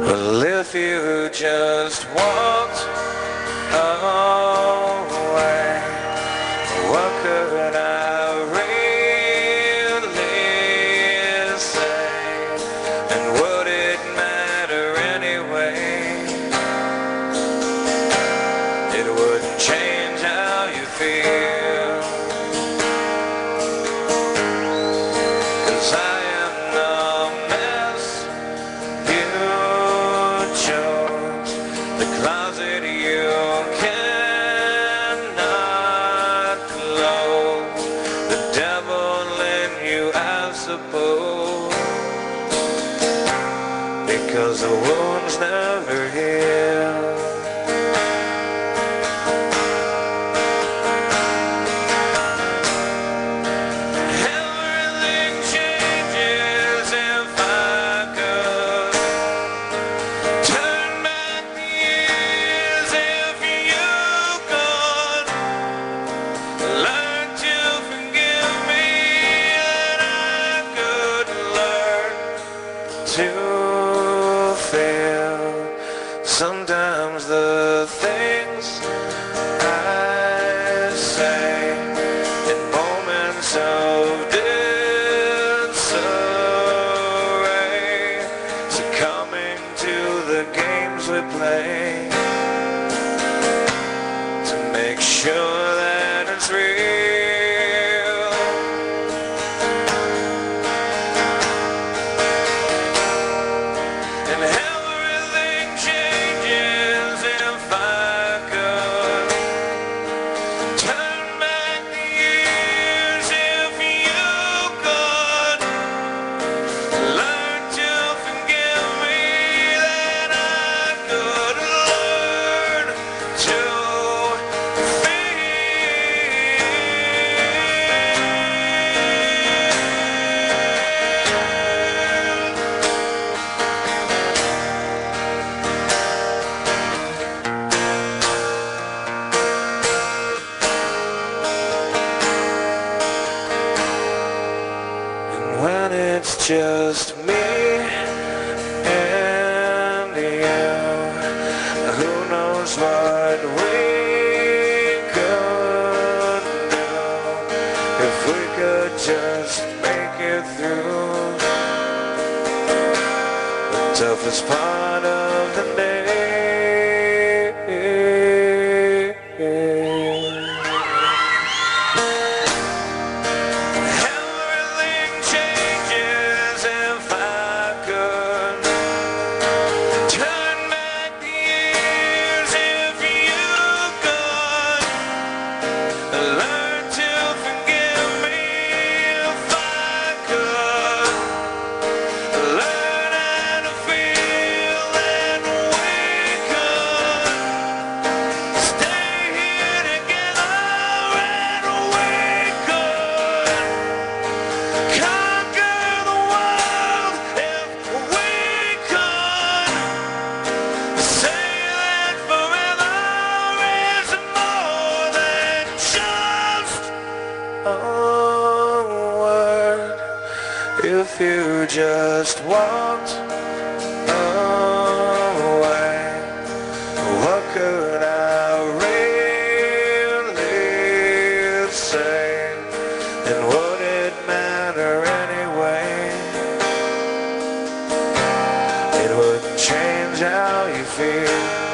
Well, if you just walked away, what could I really say? And would it matter anyway? It wouldn't change how you feel, 'cause I am the mess you chose, the closet you cannot close, the devil in you, I suppose, because the wounds never heal. Everything changes if I could turn back the years. If you could learn to forgive me, and I could learn to feel. Sometimes the things I say in moments of disarray, succumbing to the games we play, to make sure that it's real. And everything changes if I could turn back the years. If you could learn to forgive me, then I could learn to when it's just me and you, who knows what we could do if we could just make it through the toughest part of the day. Everything changes if I could turn back the years. If you could learn to forgive me, if I could learn how to feel, then we could stay here together, and we could conquer the world. If we could say that forever is more than just a word. If you just walked away, what could I really say? And would it matter anyway? It wouldn't change how you feel.